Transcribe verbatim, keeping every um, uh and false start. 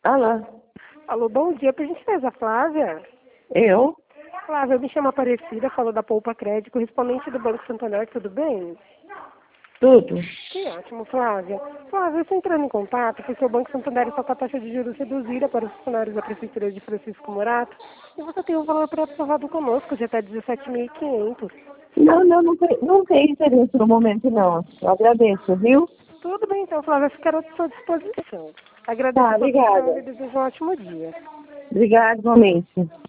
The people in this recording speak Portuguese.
Alô? Alô, bom dia, por gentileza, Flávia. Eu? Flávia, eu me chamo Aparecida, falo da Poupa Crédito, correspondente do Banco Santander, tudo bem? Tudo. Que ótimo, Flávia. Flávia, eu estou entrando em contato porque o Banco Santander está com a taxa de juros reduzida para os funcionários da Prefeitura de Francisco Morato e você tem um valor pré-aprovado conosco de até dezessete mil e quinhentos. Não, não, não tem, não tem interesse no momento, não. Eu agradeço, viu? Tudo bem, então, Flávia, ficará à sua disposição. Agradeço Tá, a sua atenção obrigada. e desejo um ótimo dia. Obrigada, igualmente.